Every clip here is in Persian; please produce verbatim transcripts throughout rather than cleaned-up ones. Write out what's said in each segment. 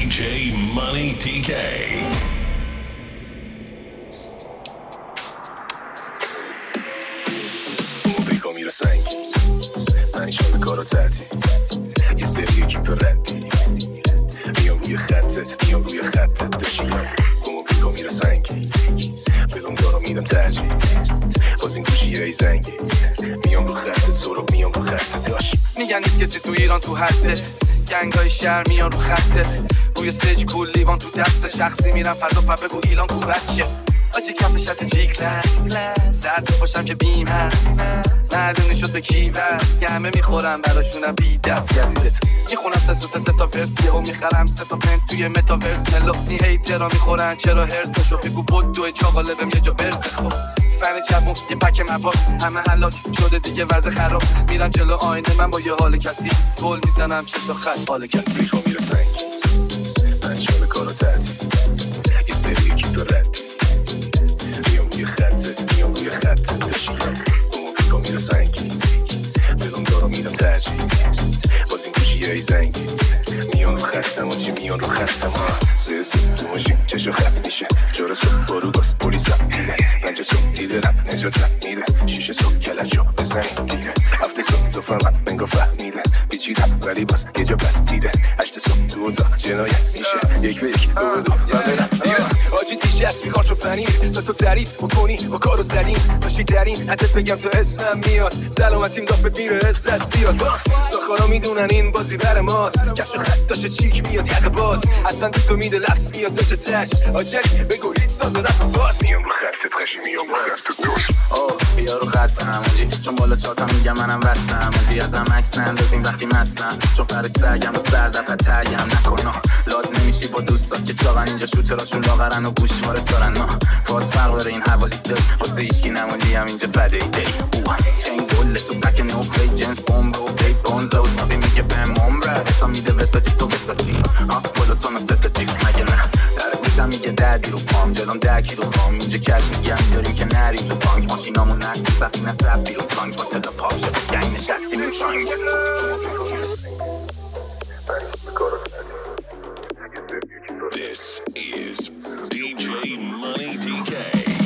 J Money دی کی. پیکا میره سنگی منیشان کارو تعطیل یه سری اکیپ ردی میام روی خطت میام روی خطت داشیم گمو پیکا میره سنگی بدون دارو میدم ترجیح باز این گوشی ای زنگی میام رو خطت سراب میام رو خطت داشت میگن نیست کسی تو ایران تو حدت گنگای شهر میان رو خطت روی استیج کول لیوان تو دست شخصی میرن فضا پا بگو ایلان کو بچه آجه کف شد جی کلاس سرد باشم که بیم هست معلوم نشد به کی وست که همه میخورم براشونم بی دست گزیدت میخونم سه سوت سه تا ورسی و میخرم سه تا پنت توی متاورس ملوفنی هیترا میخورن چرا هرسشو بگو بود دوی چاقاله بهم یه جا برسه خب فن جوون یه پک مباد همه حلاک شده دیگه وضع خراب میرم جلو آینه من با یه حال کسی گل میزنم چشا خط حال کسی پیکا میره سنگی منیشان کارو تعطیل یه سری اکیپ ردی میام روی خطت میام روی خطت داشیم گمو پیکا میره سنگی بدون دارو میدم ترجیح باز این گوشی ای زنگی میان رو خطم و چی میان رو خطم سه سه تو ماشین چشو خط میشه چهار صبح بارو باز پلیس هم میده پنج صبح دیلرم نجاتم میده شیش صبح کلت شو بزنیم دیره هفته صبح دو فهمم منگا فهمیده پیچیدم ولی باز یه جا بس دیده هشت صبح تو اتاق جنایت میشه یک به یک دو به دو و برم دیره آجی دیشه است میخواد شو پنیر تا تو تعریف بکنی با کارو زدیم باشی درین حدت بگم تو اسمم میاد سلامتیم دافت میره عزت زیاد ساخارا میدونن این بازی بر ماست کفش خط داشته چیک میاد یقه باز اصلا تو تو میده لفظ میاد داشته تش آجلی بگو هیچ ساز رفت باز میام رو خطت خشی میام رو خطت دوش آه بیا رو خطم اونجی چون بالا چاتم میگم منم وستم اونجی ازم عکس اندازیم وقتی مستم چون فرش سرگم و سردپت ترگم نکنم لاد نمیشی با دوستات که چاقن اینجا شوتراشون لاغرن و گوشواره دارن ما فاز فرق داره این حوالی داری واسه ایشکی نمولی هم اینجا فده ای دی چین گله تو پک نو پلی جنس بوم رو پی بونزا و سابی میگه بهم عمره حسا میده وساجی تو وساجی ها بالا تو نسه تا جیکس مگه نه در گوشم میگه دردی رو پام جلوم درکی رو خام اینجا کش میگم داریم که نریم تو بانک ماشینامون نکتی سفینه سب بیرون تانک با تلا پاپ شد گنگ نشستیم این چانگ This is دی جی Money دی کی.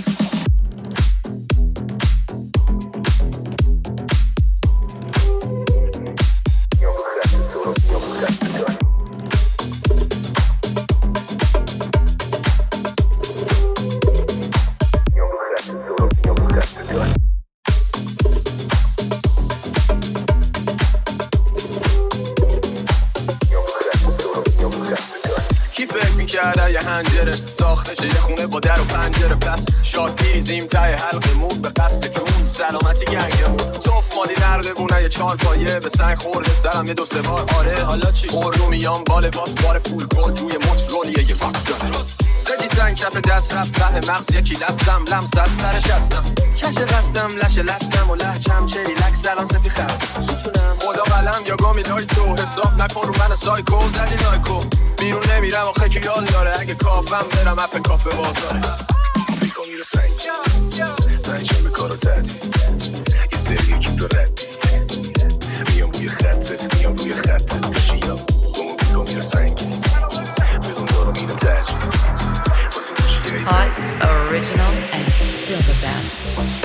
کرده یه هنجره ساختشه یه خونه با در و پنجره پس شاد میریزیم تای حلقه مود به قصد جون سلامتی گنگمون توف مالی نرده بونه یه چار پایه به سنگ خورده سرم یه دو سه بار آره حالا چی؟ خور رو میام بال باس بار فول گل روی مچ رولیه یه راکس داره سجی سنگ کف دست رفت ته مغز یکی لستم لمس از سرش هستم کش قستم لش لفظم و لحجم چه ریلکس الان سفی خست ستونم خدا قلم یا گامی لای تو حساب نکن رو من سایکو زدی لایکو بیرون نمیرم آخه که یاد داره اگه کافم برم اپ کافه بازاره پیکا میره سنگی منیشان به کارو تعطیل یه سری اکیپ ردی میام روی خطت میام روی خطت داشیم گمو پیکا میره سنگی بدون دارو میدم ترجیح Hot, original, and still the best.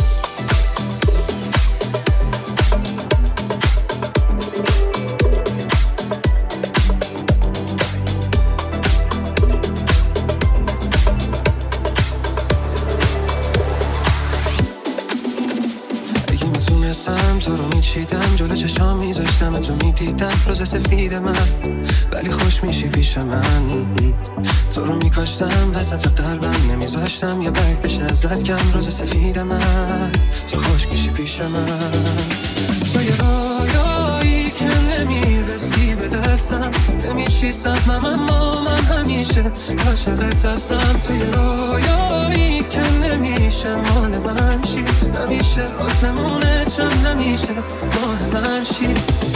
تو رو میچیدم جلو چشام میذاشتم تو میدیدم روز سفید من ولی خوش میشی پیش من تو رو میکاشتم وسط قلبم نمیذاشتم یا برگ بشه ازت کم روز سفید من تو خوش میشی پیش من تو یه رویایی که نمیرسی به دستم نمیشی سهمم اما من همیشه عاشقت هستم تو یه رویایی که نمیشه مال من شی نمیشه آسمونه چم نمیشه مال من شی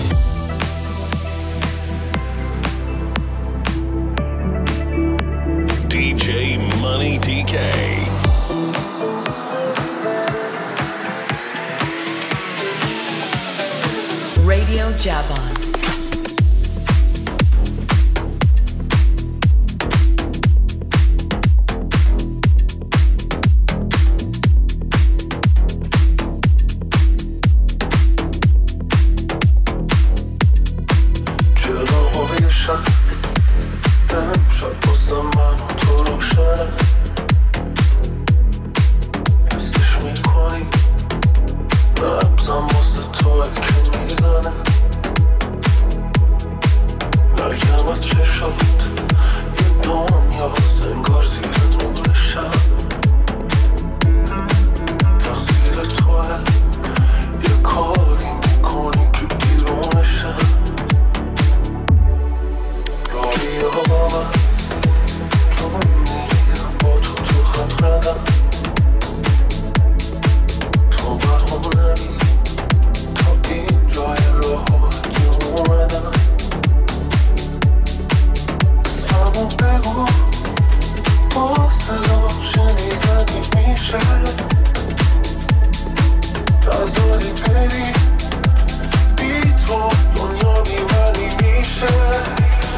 دی جی Money دی کی. Radio Javon. میشه نزاری بری بی تو دنیا بیمنی میشه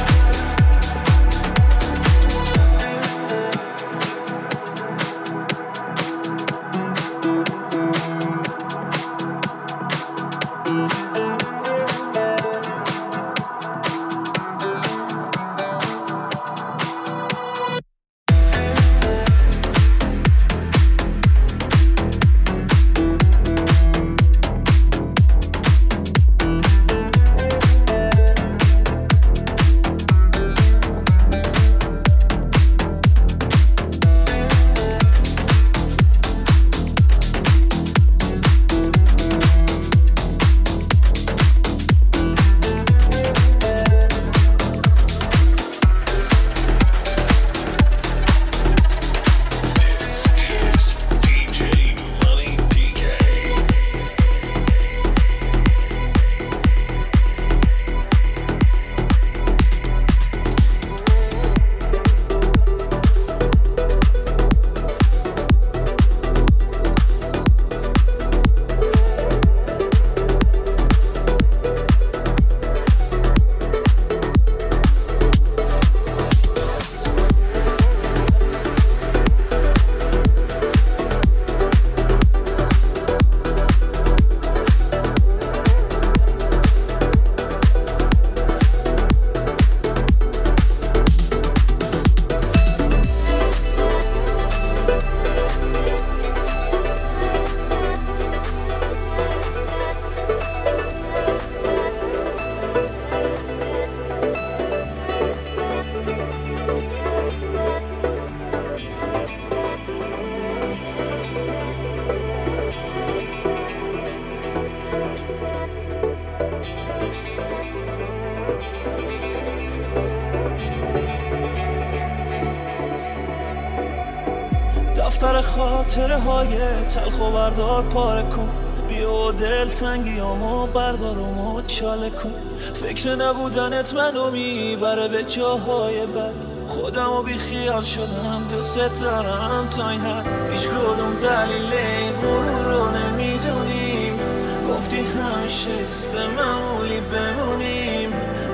دفتر خاطره های تلخ و بردار پاره کن بیا دل تنگیامو بردار و مچاله کن فکر نبودنت منو میبره به جاهای بد خودمو بی خیال شدم دوست دارم تا این حد هیچ کدوم دلیل این غرور رو نمیدونیم گفتی همیشه است معمولی بمونیم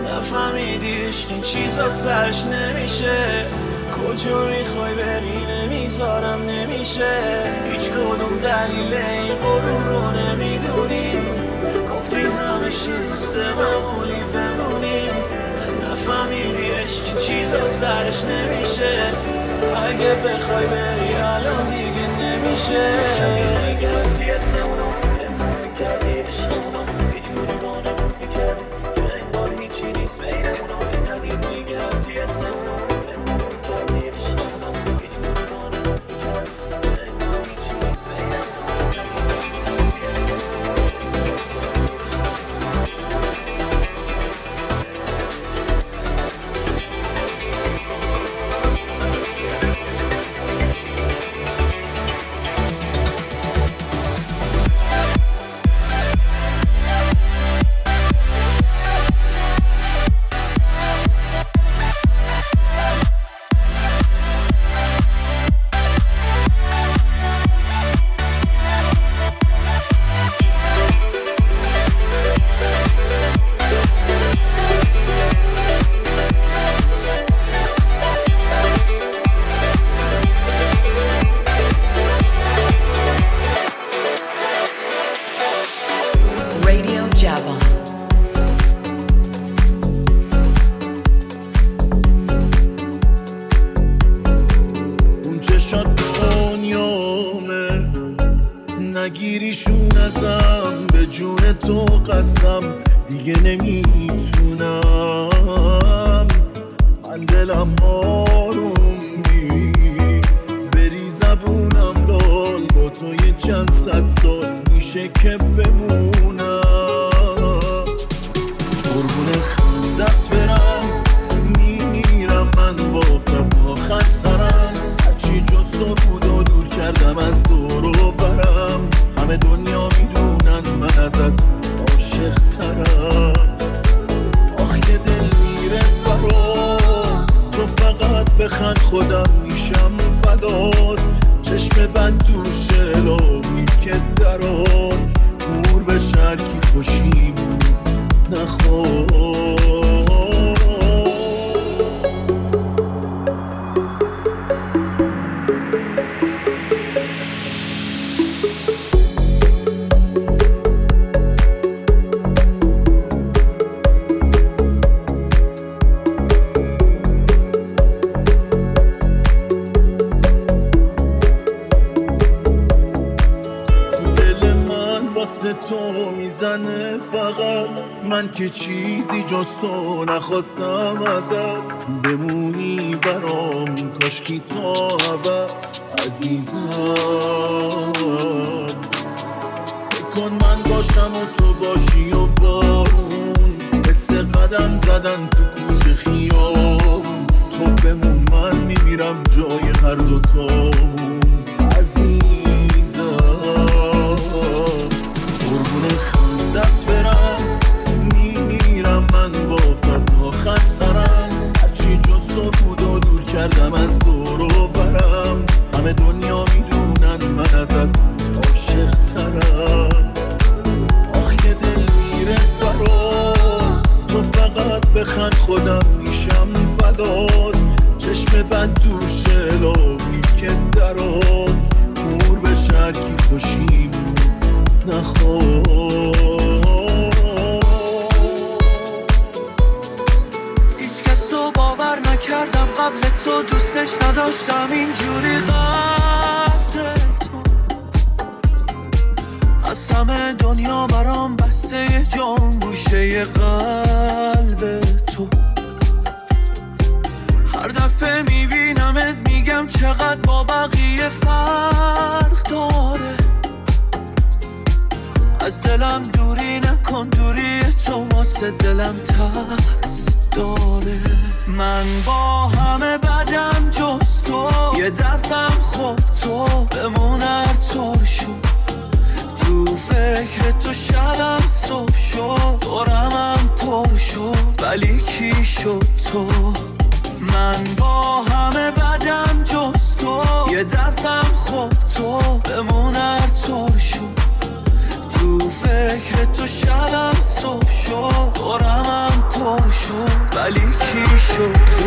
نفهمیدی عشق این چیزا سرش نمیشه کجا میخوای بری نمیذارم نمیشه هیچ کدوم دلیل این غرور رو نمیدونیم گفتی همیشه دوست معمولی بمونیم نفهمیدی عشق این چیزا سرش نمیشه اگه بخوای بری الان دیگه نمیشه گرفتی اسمونو میکردی عشقمونو یه جوری بانمون میکردی که انگار هیچی نیست بینمونو ندیدی گرفتی اسمونو نگیریشون ازم به جون تو قسم دیگه نمیتونم من دلم آروم نیست بری زبونم لال با تو یه چند صد سال میشه که بمونم قربون خندت برم میمیرم من واسه آخر سرم هرچی جز تو بود و دور کردم از دور و برم همه دنیا میدونن من ازت عاشق ترم آخ که دل میره برام تو فقط بخند خودم میشم فدات چشم بد دور شلامی که دران مور به شرکی خوشیمون نخواه. تو میزنه فقط من که چیزی جز تو نخواستم ازت، بمونی برام کاشکی تا ابد عزیزم. بکن من باشم و تو باشی و بارون، مثل قدم زدن تو کوچه خیابون. تو بمون من میمیرم جای هر دوتامون عزیزم. قربون خندت برم میمیرم من با فدا خط سرم، هرچی جز تو بود و دور کردم از دور و برم. همه دنیا میدونن من ازت عاشق ترم. آخ یه دل میره برام، تو فقط بخند خودم میشم فدات. چشم بد دور شلامی که دران مور به شرکی خوشیمون نخواه. هیچ کس رو باور نکردم قبل تو، دوستش نداشتم اینجوری قدر تو. از همه دنیا برام بسته جان گوشه قلب تو. هر دفعه میبینمت میگم چقدر با بقیه فرق داره. از دلم دوری نکن، دوری تو واسه دلم ترس داره. من با همه بدم جز تو، یه دفعم خوب تو بمون هر طور شد. تو فکر تو شبم صبح شد، دورمم پر شد ولی کی شد تو. من با همه بدم جز تو، یه دفعم خوب تو بمون هر طور شد. تو فکر تو شبم صبح شد، دورمم پر شد ولی کی شد تو.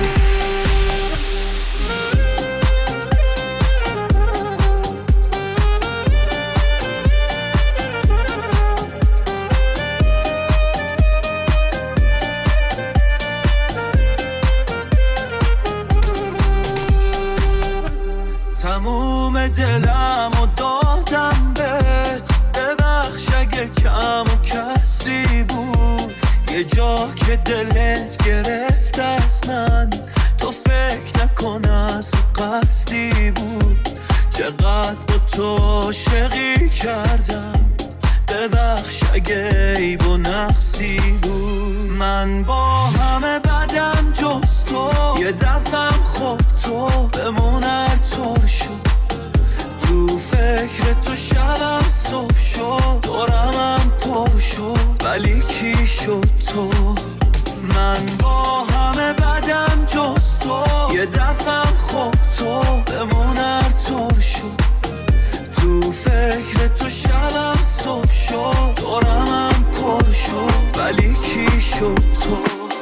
تموم دلم و دادم بهت، ببخش اگه کم و کسی بود. یه جا که دلت گرفت از من، تو فکر نکن از قصدی بود. چقدر با تو عاشقی کردم، ببخش اگه عیب و نقصی بود. من با همه بدم جز تو، یه دفعم خوب تو بمون هر طور شد. تو فکر تو شبم صبح شد، دورمم پر شد ولی کی شد تو. من با همه بدم جز تو، یه دفعم خوب تو بمون هر طور شد. تو فکر تو شبم صبح شد، دورمم پر شد ولی کی شد تو.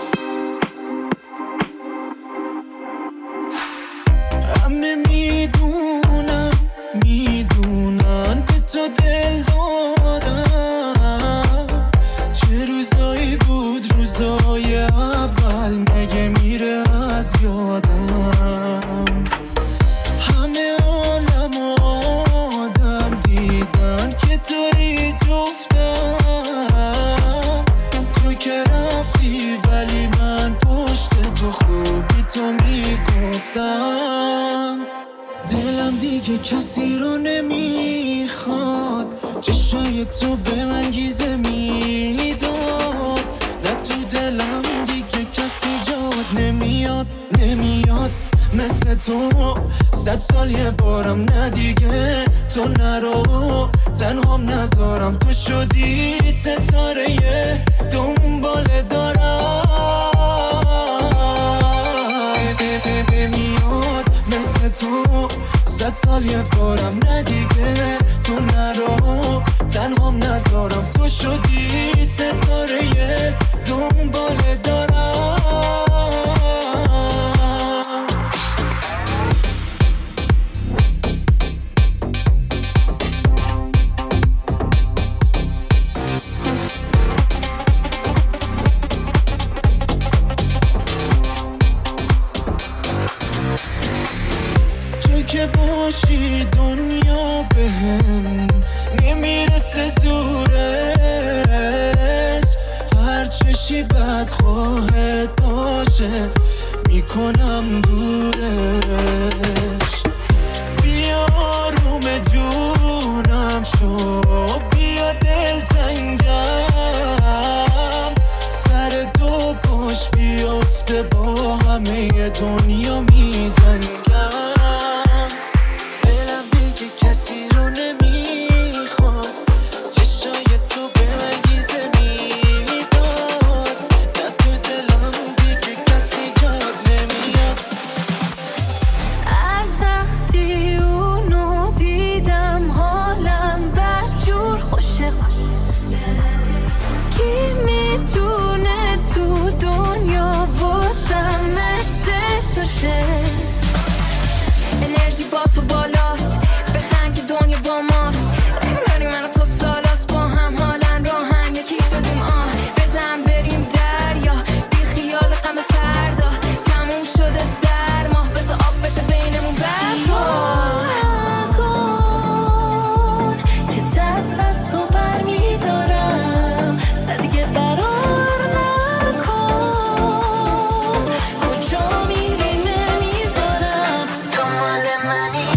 همه میدونم میدونن به تو دل دادم. چه روزایی بود روزای اول، مگه میره از یادم. همه عالم آدم دیدن که توی جفتم. تو که رفتی ولی من پشت تو خوبی تو میگفتم. دلم دیگه کسی رو نمیخواد، چشای تو به من گیزه میداد. نه تو دلم دیگه کسی جاد نمیاد نمیاد مثل تو. صد سال یه بارم نه دیگه تو نرو، تنهام نذارم تو شدی ستاره دنبال دارم. نمیاد مثل تو، صد سال یه بارم ندیگه تو نرو تنهام نذارم تو شدی ستاره دنبال دارم تو که باشی دنیا بهم نمیرسه زورش هر چشی بدخواهت باشه میکنم دورش بیا آروم جونم شو بیا دلتنگم سر دو باش بیافته با همه دنیا میدنگم انرژی با تو بالاست بخند که دنیا با ماست نمیداری من و تو سالاست با هم حالن راهن یکی شدیم آه بزن بریم دریا بی خیال غم فردا تموم شده سرما بذار آب بشه بینمون برفا کن که دست از تو بر میدارم نه دیگه فرار نکن کجا میری نمیذارم تو مال منی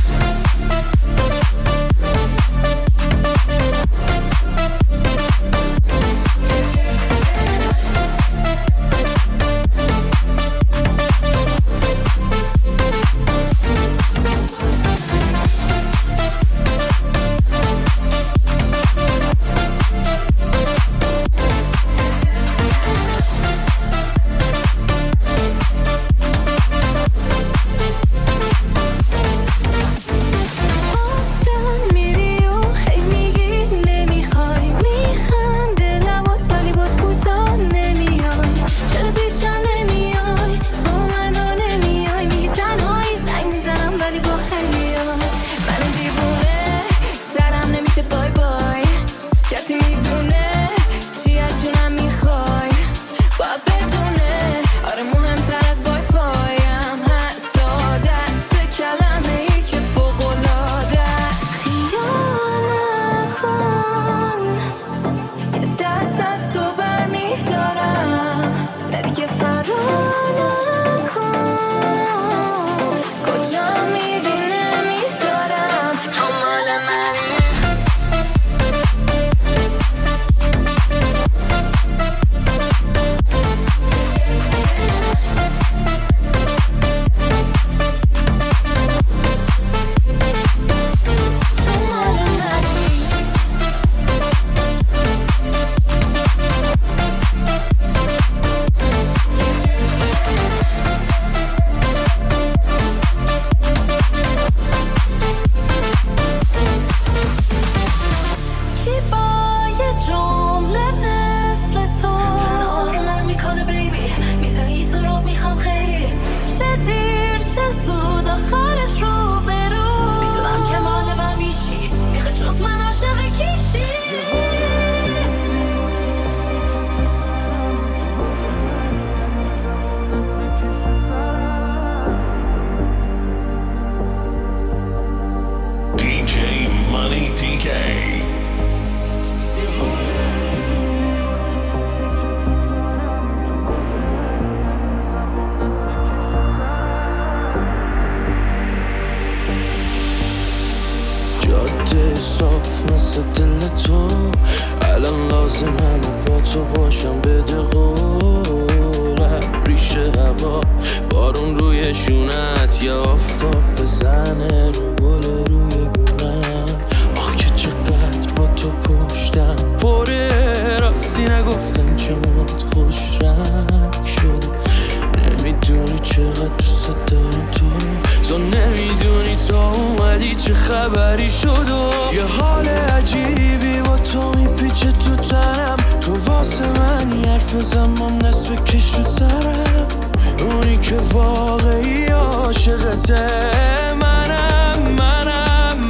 چقدر دوست دارم تو تو نمیدونی تا اومد چه خبری شد و یه حال عجیبی با تو میپیچه تو تنم. تو واسه من یه حرف زمان دست بکش رو سرم. اونی که واقعی عاشقته منم منم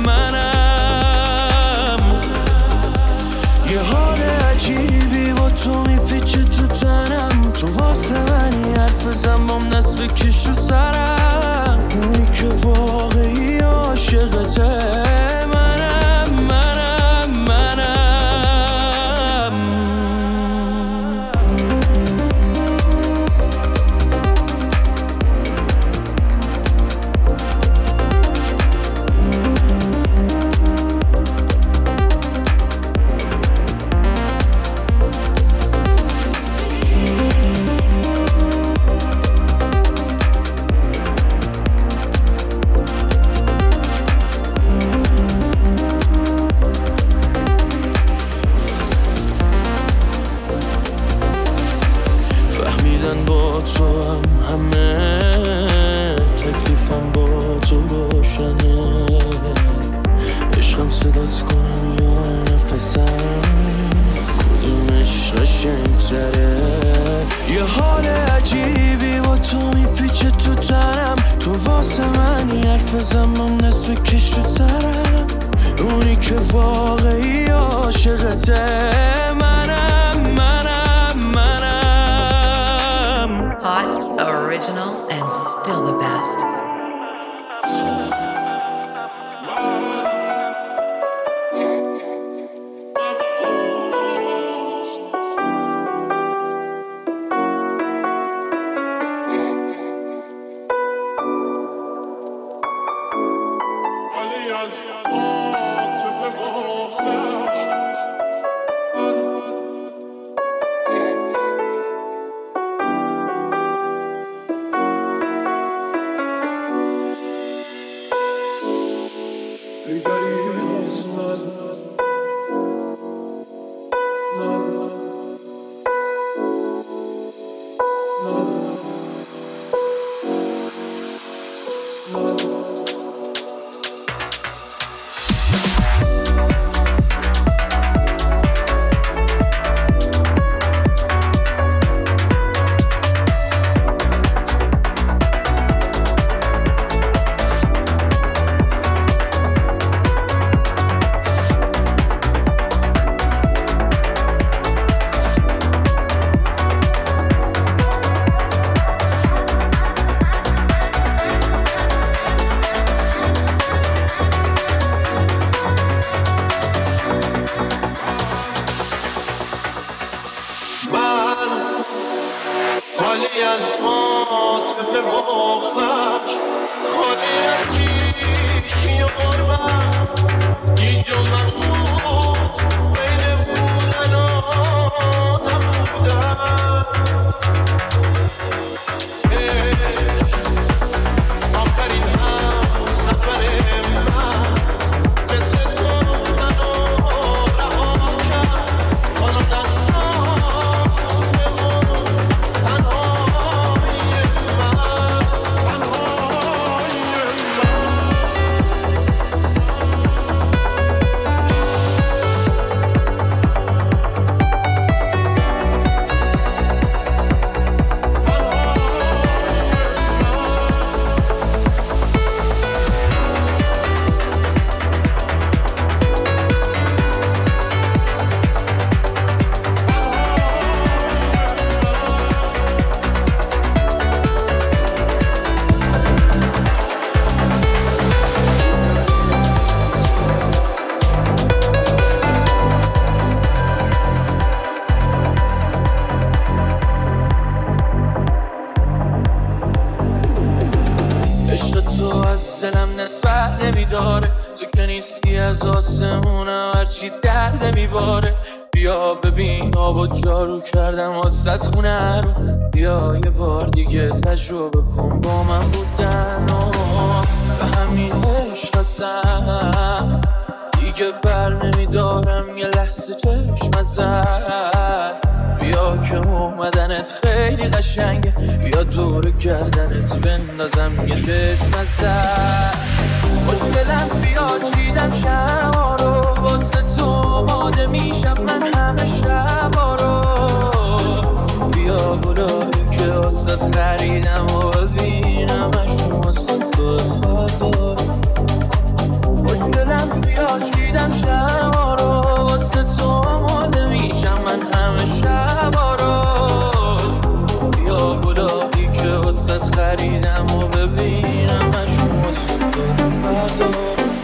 منم. یه حال عجیبی با تو میپیچه تو تنم. تو واسه من یه حرف زمان دست بکش رو سرم. اونی که واقعی عاشقته منم منم منم. با تو هم همه تکلیفم با تو روشنه. عشقم صدات کنم یا نفسم کدومش قشنگ‌تره. یه حال عجیبی با تو میپیچه تو تنم. تو واسه من یه حرف زمان دست بکش رو سرم. اونی که واقعی عاشقته منم منم منم. Hot, original, and still the best. نمیداره. تو که نیستی از آسمونم هرچی درد میباره. بیا ببین آب و جارو کردم واسه خونه رو. بیا یه بار دیگه تجربه کن با من بودن و به همین عشق هستم دیگه بر نمیدارم یه لحظه چشم ازت. بیا که اومدنت خیلی قشنگه. بیا دور گردنت بندازم یه چشم ازت. خوشگلم بیا چیدم شما رو واسه تو آماده میشم من همه شبا رو بیا گلابی که واسه خریدم و ببینمش واسه تو خدا خوشگلم بیا چیدم شما رو واسه تو آماده میشم من همه شبا رو بیا گلابی که واسه خریدم و ببینمش واسه تو خدا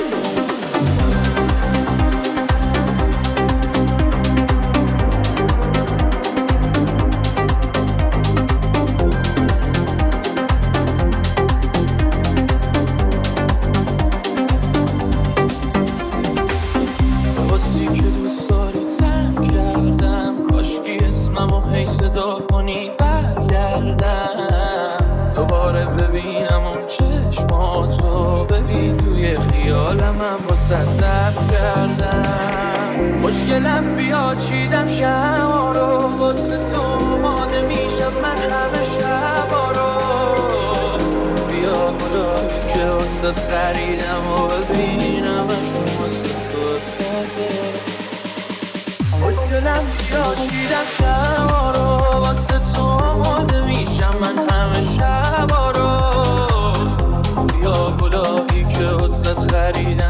صدا کنی برگردم دوباره ببینم اون چشماتو ببین توی خیالم هم واسه ظرف کردم خوشگلم بیا چیدم شما رو واسه تو آماده میشم من همه شبا رو بیا گلابی که واسه خریدم و ببینمش واسه تو خوشگلم بیا چیدم شما رو واسه تو آماده میشم من همه شبا رو بیا گلابی که واسه خریدم